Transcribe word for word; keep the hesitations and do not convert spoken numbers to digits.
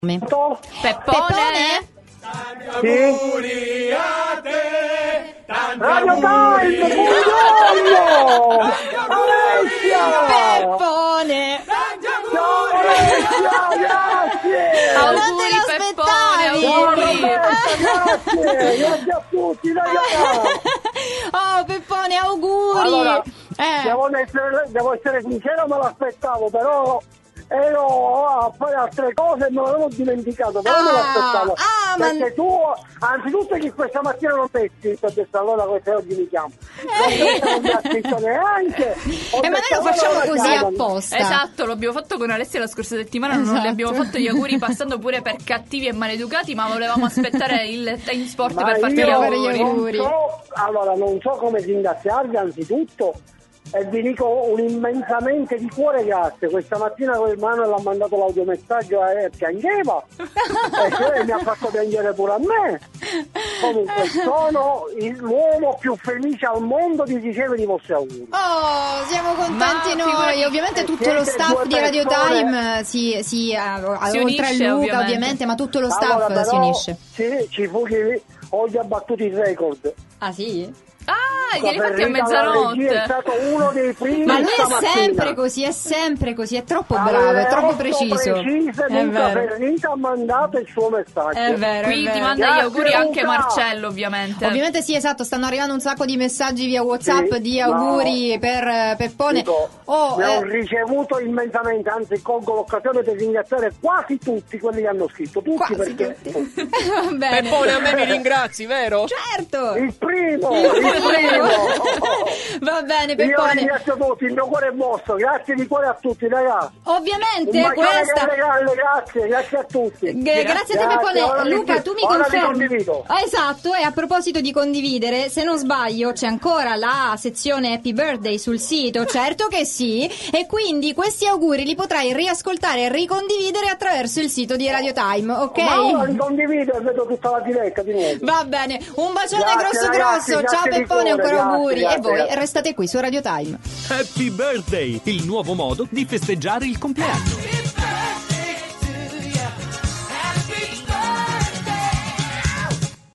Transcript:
Peppone? Peppone? Tanti auguri a te, tanti Radio auguri Time, a Alessia! Peppone! tanti Ciao auguri Alessia, grazie! Auguri Non te Peppone, l'aspettavi! Ciao auguri! Roberta, grazie! Grazie a tutti, ragazzi! Oh Peppone, auguri! Allora, eh. devo essere, devo essere sincero, me l'aspettavo, però ero a fare altre cose e me l'avevo dimenticato, però Ah, me l'aspettavo. ah, ma- Perché tu, anzitutto che questa mattina non ti hai scritto, ho detto allora questa oggi mi chiamo. Non mi ha scritto neanche. Ho Eh, ma noi detto, lo facciamo allora così chiamami. apposta. Esatto, lo abbiamo fatto con Alessia la scorsa settimana, non Esatto. le abbiamo fatto gli auguri passando pure per cattivi e maleducati, ma volevamo aspettare il time sport Ma per farti io gli fare gli auguri. auguri. non so, allora non so come ringraziarvi anzitutto e vi dico un immensamente di cuore grazie. Questa mattina quel Manuel ha mandato l'audiomessaggio e piangeva e cioè mi ha fatto piangere pure a me. Comunque sono il- l'uomo più felice al mondo di ricevere i vostri auguri. Oh, siamo contenti Ma noi. figurati, Ovviamente tutto siete lo staff due di Radio persone- Time eh, si, si, eh, Si oltre unisce, a Luca ovviamente. ovviamente, ma tutto lo staff Allora, però, si unisce. Sì, ci fu chi oggi ha battuto il record. Ah sì? Ah, glieli La fatti a Ferrita alla regia è mezzanotte. stato uno dei primi Ma lui è stamattina. sempre così, è sempre così, è troppo Alle bravo, è troppo otto preciso. precise, È Luca vero. Ferrita ha mandato il suo messaggio. È vero, è Qui ti vero. manda gli Grazie, auguri anche Luca. Marcello, ovviamente. Ovviamente sì, esatto, stanno arrivando un sacco di messaggi via WhatsApp Sì, di no. auguri per eh, Peppone. Dico, Oh, ne ho eh, ricevuto immensamente, anzi colgo l'occasione per ringraziare quasi tutti quelli che hanno scritto, tutti quasi perché tutti. Va bene. Peppone, a me mi ringrazi, vero? Certo. il primo, il primo. Va bene, Io Peppone. ringrazio tutti, il mio cuore è vostro, grazie di cuore a tutti ragazzi. Un Ovviamente bacione questa grande, grande, grazie, grazie a tutti. G- grazie a te Grazie, ora Peppone. vi- Luca, tu mi ora vi confermi? condivido. Ah, esatto, e a proposito di condividere, se non sbaglio c'è ancora la sezione Happy Birthday sul sito, certo che sì, e quindi questi auguri li potrai riascoltare e ricondividere attraverso il sito di Radio Time, ok? Ma ora li condivido e vedo tutta la diretta di nuovo. Va bene, un bacione Grazie, grosso ragazzi, grosso, ciao grazie di Peppone, cuore, ancora grazie, auguri, grazie, e voi grazie. restate qui su Radio Time. Happy Birthday, il nuovo modo di festeggiare il compleanno.